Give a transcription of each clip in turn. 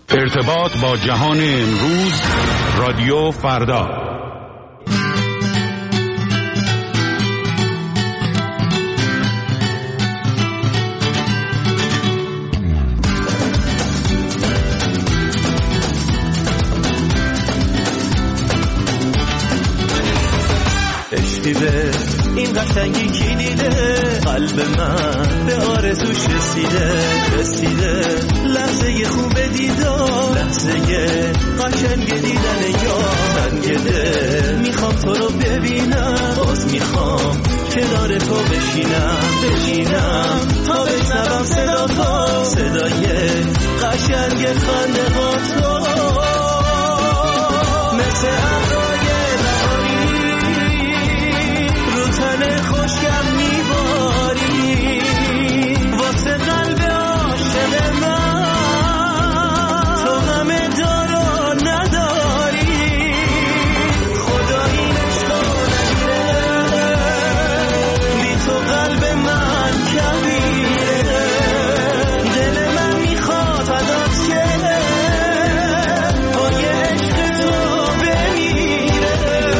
ارتباط با جهان امروز، رادیو فردا. عشقیده این قشنگی کی دیده، قلب من به آرزوش رسیده لحظه خوب دیدار، لحظه قشنگ دیدن یار. دل میخوام تو رو ببینم، باز میخوام کنار تو بشینم تا بشنوم صدای قشنگ خنده ها تو، مثل ابرای تن خوشگم میباری، واسه قلب عاشق من تو همه دارو نداری. خدا این عشقو نگیره، بی تو قلب من کبیره. دل من میخواد فدات شه، پای عشق تو بمیره.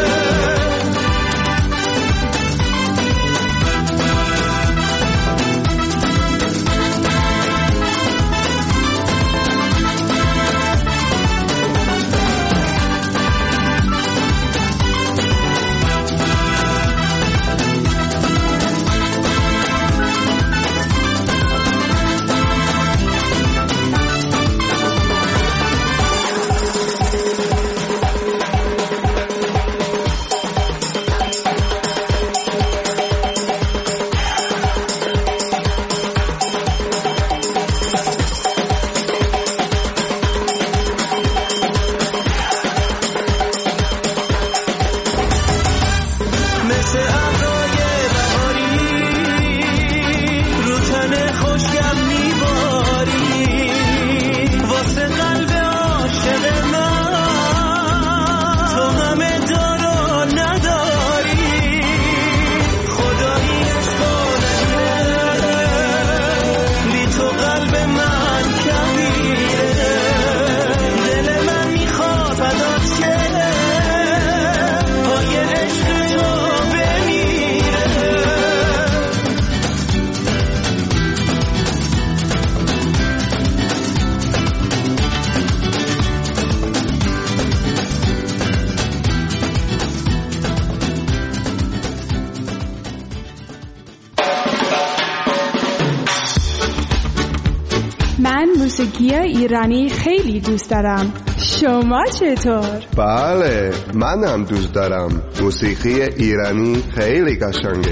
موسیقی ایرانی خیلی دوست دارم. شما چطور؟ بله، منم دوست دارم. موسیقی ایرانی خیلی قشنگه.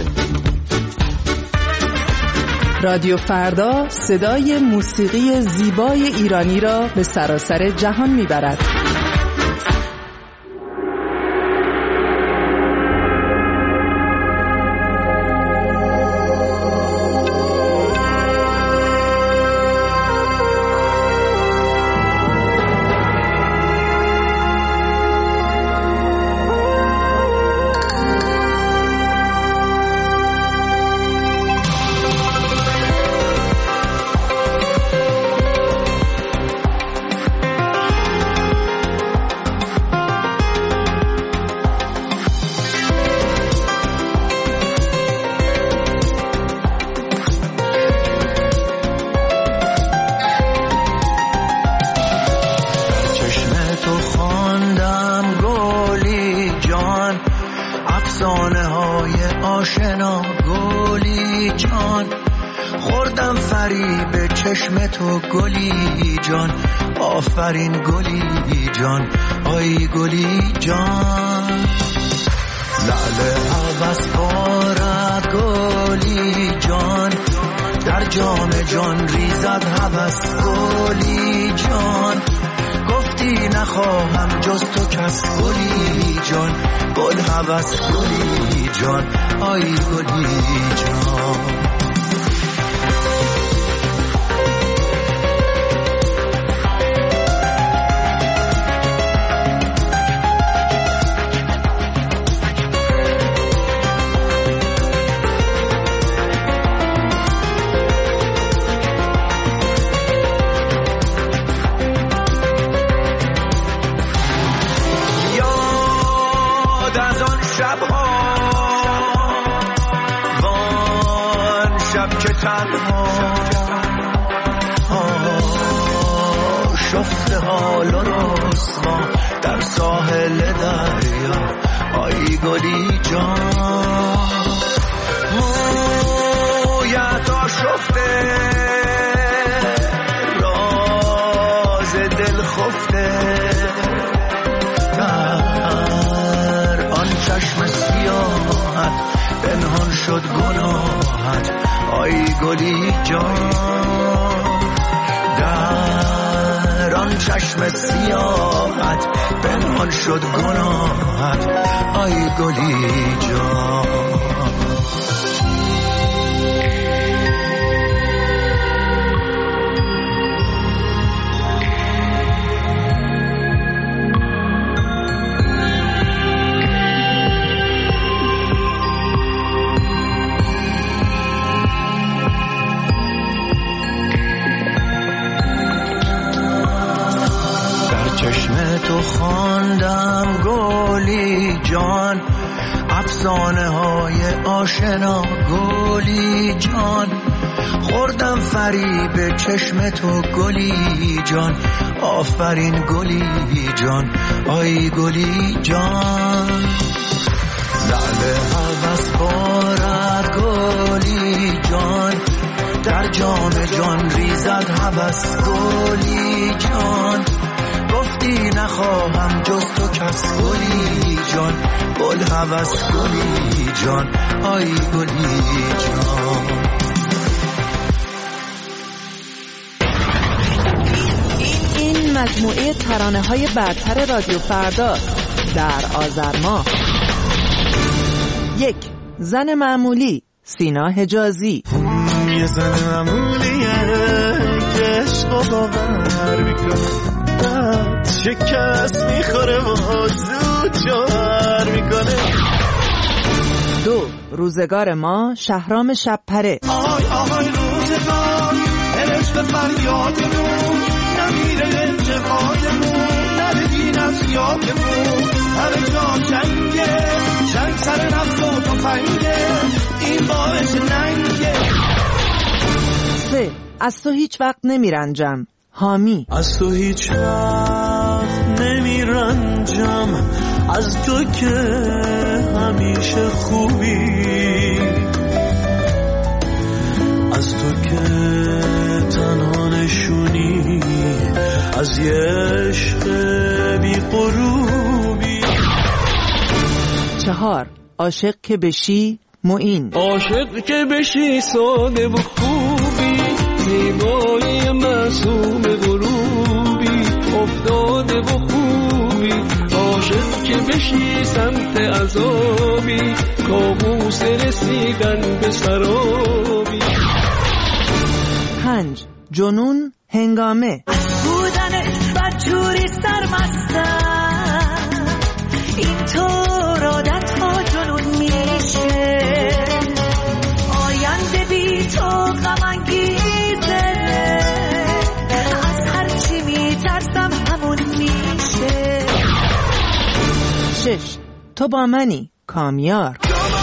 رادیو فردا صدای موسیقی زیبای ایرانی را به سراسر جهان میبرد. آفرین گلی جان، آی گلی جان. لعل عوض بارد گلی جان، در جام جان ریزد هوس گلی جان. گفتی نخواهم جز تو کس گلی جان، گل هوس گلی جان، آی گلی جان. تنها شفته حال و رسوا در ساحل دریا آی گلی جان مویت آشفته راز دل خفته در آن چشم سیاحت پنهان شد گناهت آی گلی جان در آن چشم سیاحت پنهان شد گناهت آی گلی جان چشم تو خواندم گلی جان افسانه های آشنا گلی جان خوردم فریب چشم تو گلی جان آفرین گلی جان آی گلی جان لعل هوس بارد گلی جان در جام جان ریزد هوس گلی جان گفتی نخواهم جز تو کس گلی جان گل هوس گلی جان آی گلی جان این مجموعه ترانه‌های برتر رادیو فردا در آذر ماه. 1. زن معمولی سینا حجازی. یه زن معمولیه که عشقو باور میکنه شکست میخوره و زود جوهر میکنه. 2. روزگار ما شهرام شبپره. آهای آهای روزگار عشق فریادمون نمیره انتقادمون ندیدین از یادمون همه جا جنگه جنگ سر نفت و تفنگه این باعث ننگه. 3. از تو هیچ وقت نمیرنجم حامی. از تو هیچ وقت نمیرنجم از تو که همیشه خوبی از تو که تنها نشونی از یه عشق بی غروبی. 4. عاشق که بشی معین. عاشق که بشی ساده و خوبی زیبایی معصوم غروبی افتاده و خوبی عاشق که بشی سمت عذابی کابوس رسیدن به سرابی. 5. جنون هنگامه. بودنت بدجوری سرمستم اینطور عادت ها جنون میشه آینده بی تو غم انگیزه از هرچی میترسم همون میشه. 6. تو با منی کامیار.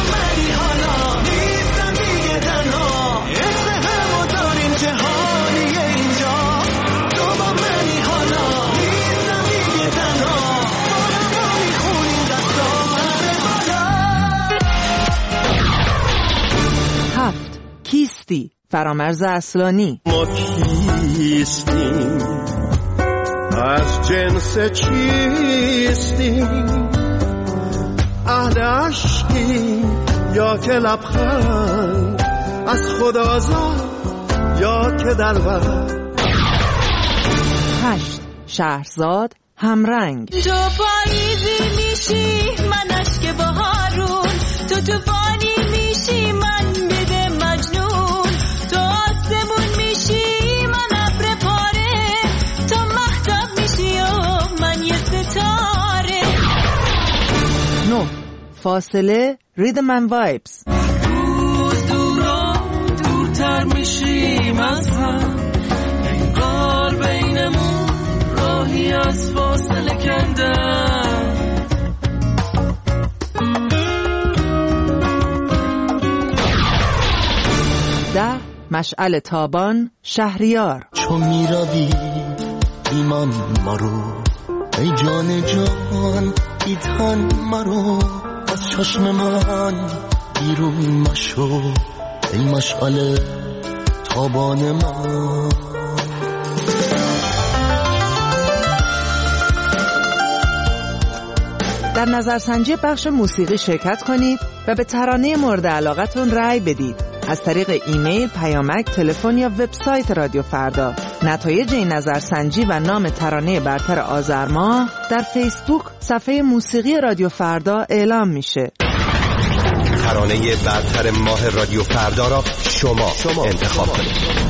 کیستی فرامرز اصلانی. ما کیستیم از جنس چیستیم اهل عشقیم یا که لبخند از خدا زاد یا که دلبر. 8. شهرزاد همرنگ. تو پاییزی میشی من اشک بهارون تو طوفانی میشی من بده مجنون تو آسمون میشی من ابر پاره تو مهتاب میشی و من یه ستاره. 9. فاصله ریدم اند وایبز. روز دورتر میشیم از هم انگار بینمون راهی از فاصله کندم. 10. مشعل تابان شهریار. چون میروی ایمان مرو ای جان جان ای تن مرو از چشم من بیرون مشو ای مشعل تابان من. در نظرسنجی بخش موسیقی شرکت کنید و به ترانه مورد علاقتون رأی بدید. از طریق ایمیل، پیامک، تلفن یا وبسایت رادیو فردا. نتایج این نظرسنجی و نام ترانه برتر آذر ماه در فیسبوک صفحه موسیقی رادیو فردا اعلام میشه. ترانه برتر ماه رادیو فردا را شما انتخاب کنید.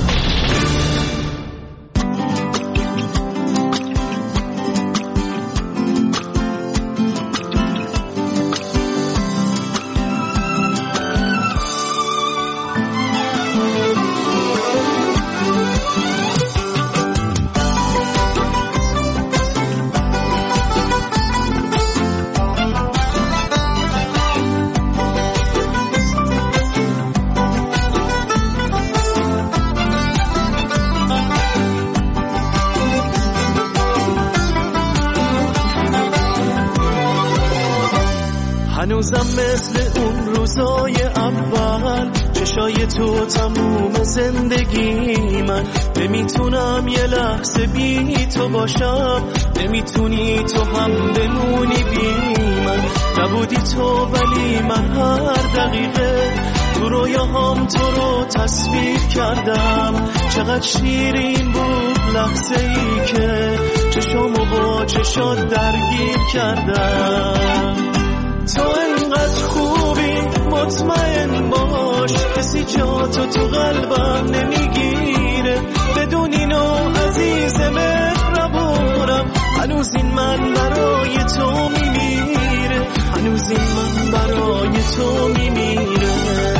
هنوزم مثل اون روزای اول چشای تو تموم زندگی من. نمیتونم یه لحظه بی تو باشم، نمیتونی تو هم بمونی بی من. نبودی تو ولی من هر دقیقه تو رویاهام تو رو تصویر کردم. چقدر شیرین بود لحظه ای که چشامو با چشات درگیر کردم. تو انقدر خوبی مطمئن باش کسی جاتو تو قلبم نمیگیره. بدون اینو عزیز مهربونم هنوز این من برای تو میمیره، هنوز این من برای تو میمیره.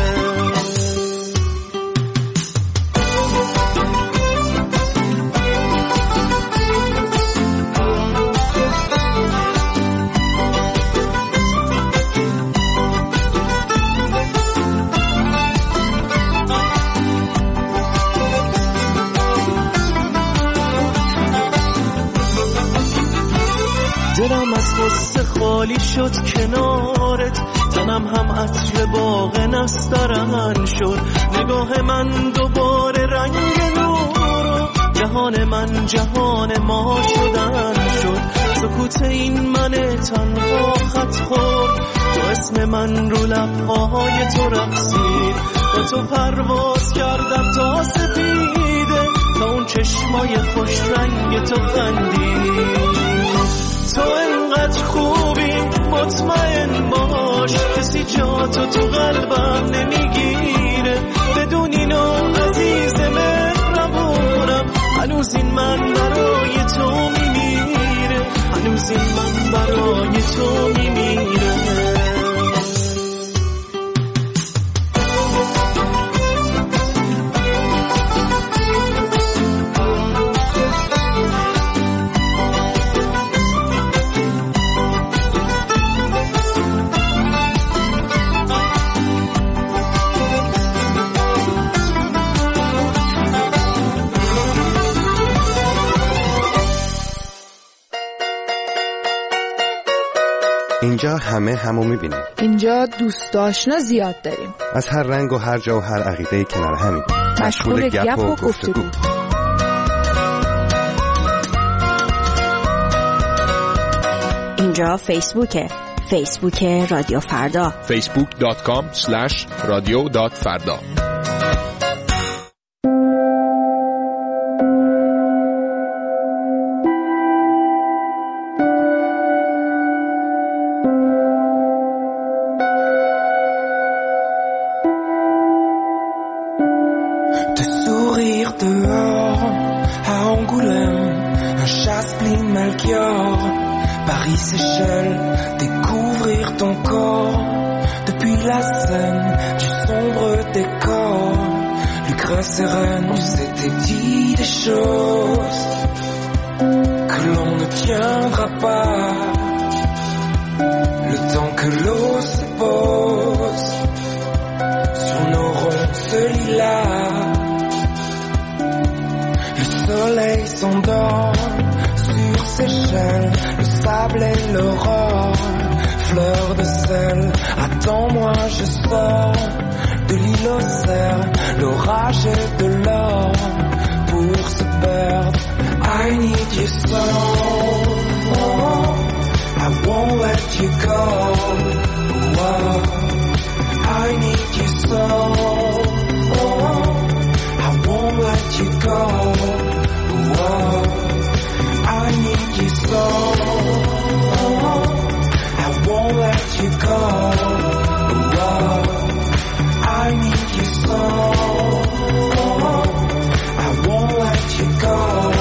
دلم از غصه خالی شد کنارت، تنم هم عطر باغ نسترن شد. نگاه من دوباره رنگ نور، جهان من جهان ما شدن شد. سکوت این من تنها خط خورد، تو اسم من رو لبهای تو رقصید. با تو پرواز کردم تا سپیده، تا اون چشمای خوش رنگ تو خندید. تو انقدر خوبی مطمئن باش کسی جاتو تو قلبم نمیگیره. بدون اینو عزیز مهربونم هنوز این من برای تو میمیره، هنوز این من برای تو میمیره. اینجا همه همو میبینیم. اینجا دوست آشنا زیاد داریم. از هر رنگ و هر جا و هر عقیده‌ای کنار همین. مشغول گپ و گفتگو. اینجا فیسبوکه. فیسبوک رادیو فردا. facebook.com/radio.farda. Seychelles, découvrir ton corps depuis la scène du sombre décor. Lucre sereine, on s'était dit des choses que l'on ne tiendra pas. Le temps que l'eau se pose sur nos ronces lilas, s'endort sur ses chaînes, le sable et l'aurore, fleur de sel. Attends-moi, je sors de l'île aux cerfs, l'orage et de l'or pour se perdre. I need you so, I won't let you go. Oh, I need you so, I won't let you go. Oh, I need you so, I won't let you go. Oh, I need you so, I won't let you go.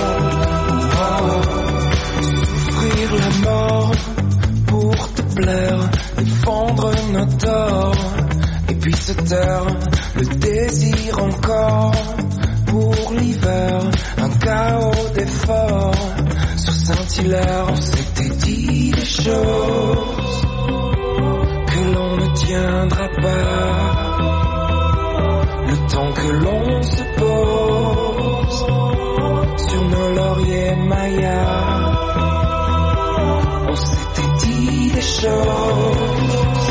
Souffrir la mort pour te plaire, défendre nos torts, et puis se taire, le désir encore pour l'hiver, un chaos d'efforts. Sur Saint-Hilaire, on s'était dit des choses que l'on ne tiendra pas. Le temps que l'on se pose sur nos lauriers mayas, on s'était dit des choses.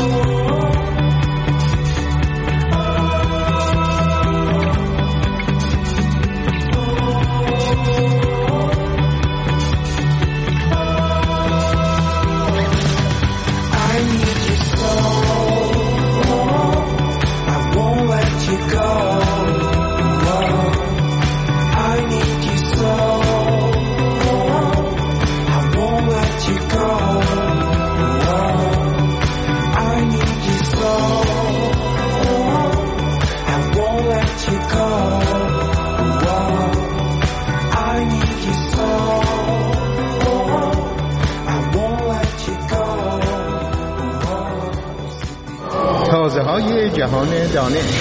تازه‌های جهان دانش.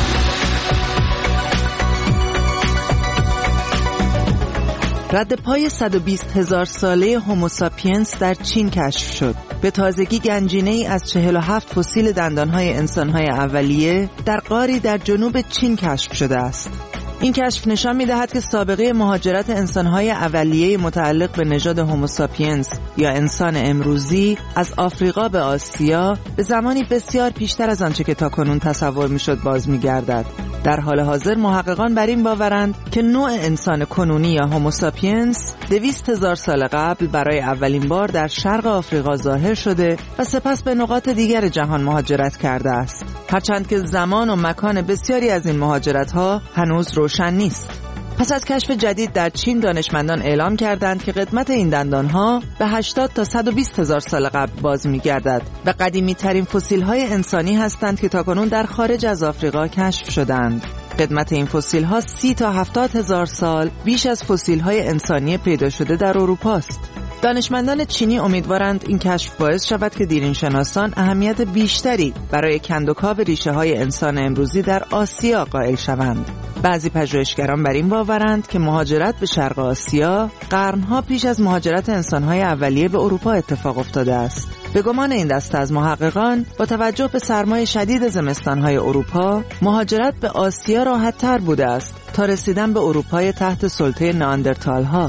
رد پای 120,000 ساله هوموساپینس در چین کشف شد. به تازگی گنجینه‌ای از 47 فسیل دندان‌های انسان‌های اولیه در غاری در جنوب چین کشف شده است. این کشف نشان می‌دهد که سابقه مهاجرت انسان‌های اولیه متعلق به نژاد هوموساپینس یا انسان امروزی از آفریقا به آسیا به زمانی بسیار پیشتر از آنچه که تاکنون تصور می‌شد باز می‌گردد. در حال حاضر محققان بر این باورند که نوع انسان کنونی یا هوموساپینس 200,000 سال قبل برای اولین بار در شرق آفریقا ظاهر شده و سپس به نقاط دیگر جهان مهاجرت کرده است. هرچند که زمان و مکان بسیاری از این مهاجرت‌ها هنوز روشن نیست. پس از کشف جدید در چین دانشمندان اعلام کردند که قدمت این دندانها به 80 تا 120,000 سال قبل باز می‌گردد و قدیمی ترین فسیل‌های انسانی هستند که تاکنون در خارج از آفریقا کشف شدند. قدمت این فسیل‌ها 30 تا 70,000 سال بیش از فسیل‌های انسانی پیدا شده در اروپا است. دانشمندان چینی امیدوارند این کشف باعث شود که دیرینشناسان اهمیت بیشتری برای کندوکاو ریشه‌های انسان امروزی در آسیا قائل شوند. بعضی پژوهشگران بر این باورند که مهاجرت به شرق آسیا قرنها پیش از مهاجرت انسان‌های اولیه به اروپا اتفاق افتاده است. به گمان این دسته از محققان با توجه به سرمای شدید زمستان‌های اروپا، مهاجرت به آسیا راحت‌تر بوده است تا رسیدن به اروپای تحت سلطه نئاندرتال‌ها.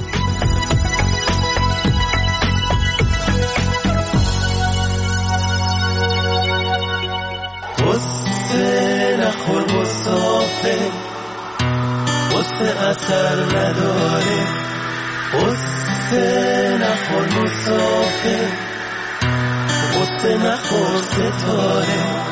قصه نخور مسافر، قصه اثر نداره. قصه نخور مسافر، قصه نخور ستاره.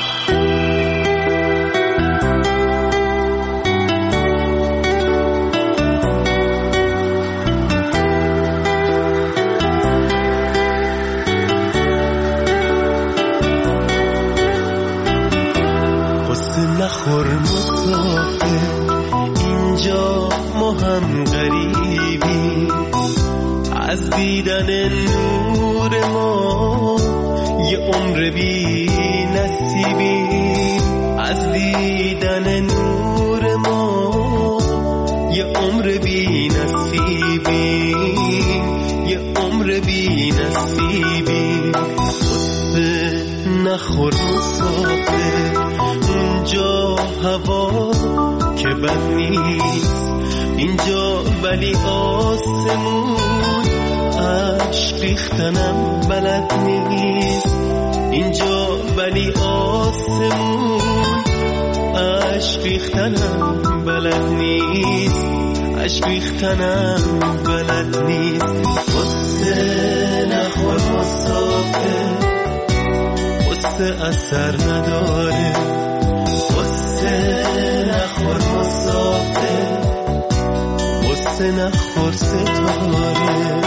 نخور مسافر، اینجا ما هم غریبی، از دیدن نور ما یه عمر بی نصیبی. از دیدن نور ما یه عمر بی نصیبی، یه عمر بی نصیبی. قصه نخور مسافر، اینجا هوا که بد نیست، اینجا ولی آسمون عشق ریختنم بلد نیست. اینجا ولی آسمون عشق ریختنم بلد نیست. عشق ریختنم بلد نیست. قصه نخور مسافر، قصه اثر نداره. قصه نخور مسافر، قصه نخور ستاره.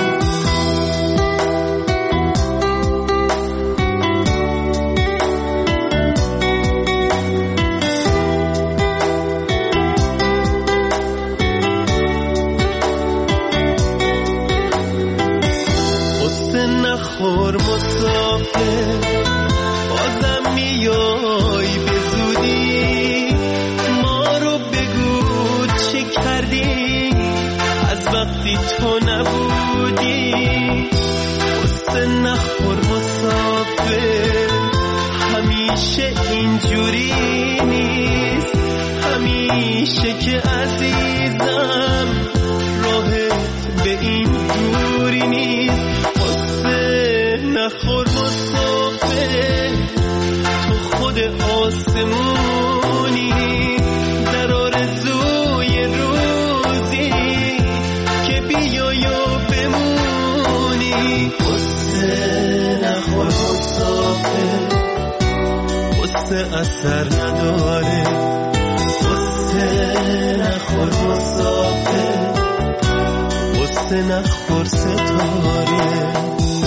نخور مسافر، بازم میای به زودی. ما رو بگو چه کردی از وقتی تو نبودی. قصه نخور مسافر، همیشه اینجوری نیست. همیشه که عزیزم راهت به این دوری نیست. نخور مسافر، تو خود آسمونی در آرزوی روزی که بیای و بمونی. قصه نخور مسافر، قصه اثر نداره. قصه نخور مسافر، قصه نخور ستاره.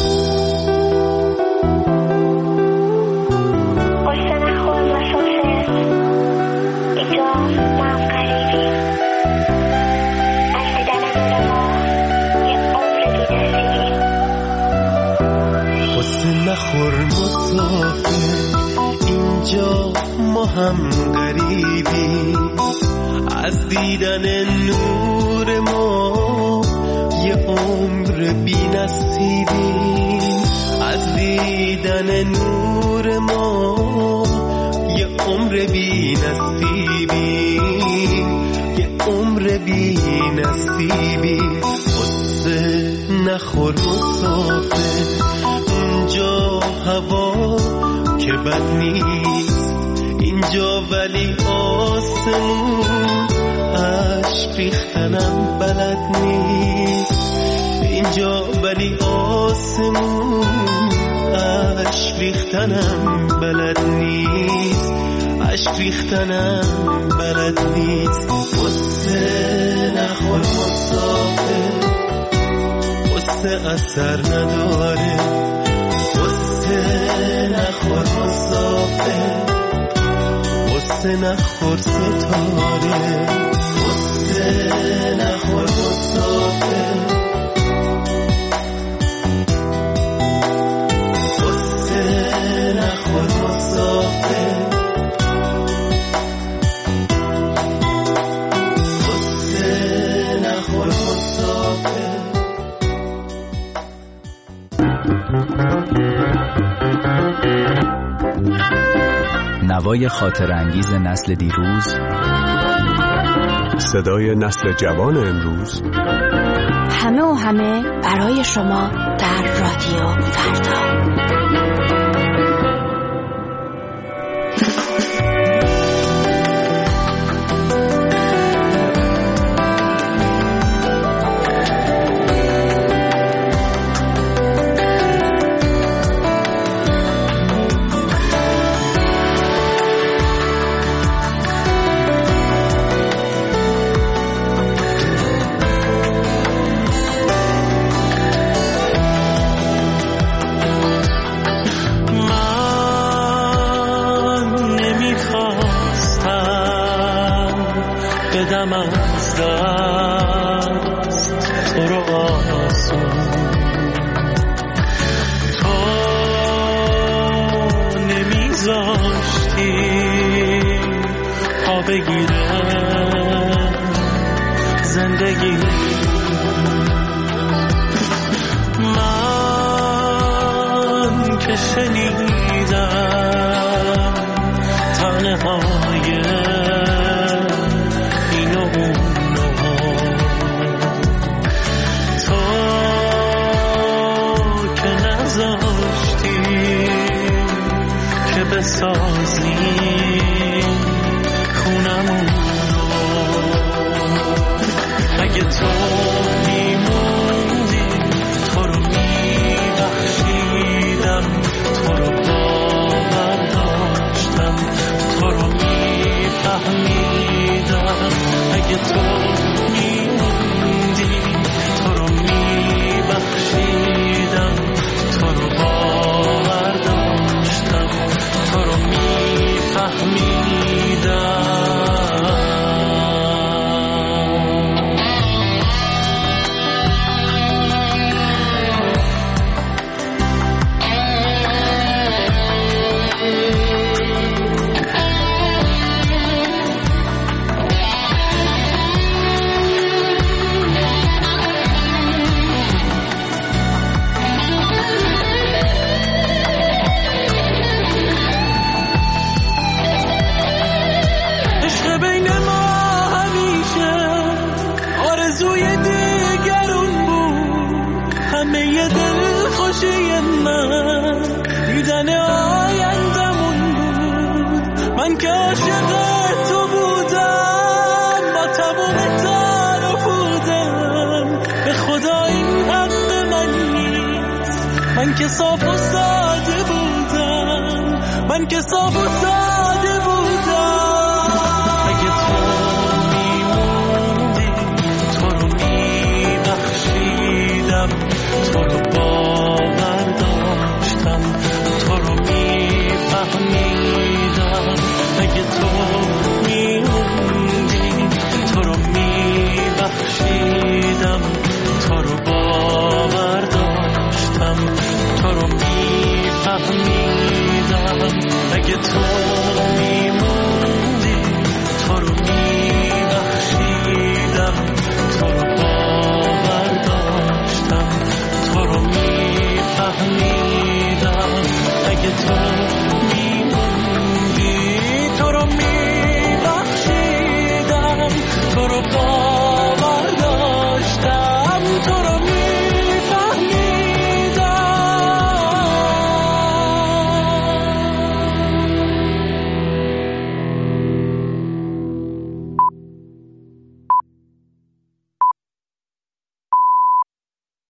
نخور مسافر، اینجا ما هم غریبی. از دیدن نور ما یه عمر بی نصیبیم. از دیدن نور ما یه عمر بی نصیبیم. یه عمر بی نصیبیم. قصه نخور مسافر، اینجا هوا که بد نیست. اینجا ولی آسمون عشق ریختنم بلد نیست. اینجا ولی آسمون عشق ریختنم بلد نیست. عشق ریختنم بلد نیست. قصه نخور مسافر، قصه اثر نداره. قصه نخور مسافر، قصه نخور ستاره. قصه نخور مسافر، قصه نخور مسافر، قصه نخور مسافر. نوای خاطر انگیز نسل دیروز، صدای نسل جوان امروز، همه و همه برای شما در رادیو فردا. بدم از دست تو رو آسون. تو نمیذاشتی پا بگیره زندگی. من که شنیدم تنهای اینو بسازیم خونمون رو. اگه تو میموندی تو رو میبخشیدم، تو رو باور داشتم، تو رو میفهمیدم. اگه تو میموندی تو رو میبخشیدم، تو رو باور داشتم، تو رو میفهمیدم. دیدن آیندمون بود، من که عاشق تو بودم، با تمام تن و پودم. به خدا این حق من نیست، من که صاف و ساده بودم، من که صاف و ساده بودم. اگه تو میموندی تو رو میبخشیدم، تو رو باور داشتم، تو رو میفهمیدم. اگه تو میموندی تو رو میبخشیدم، تو رو باور داشتم، تو رو میفهمیدم. اگه تو میموندی تو رو میبخشیدم، تو رو باور داشتم، تو رو میفهمیدم.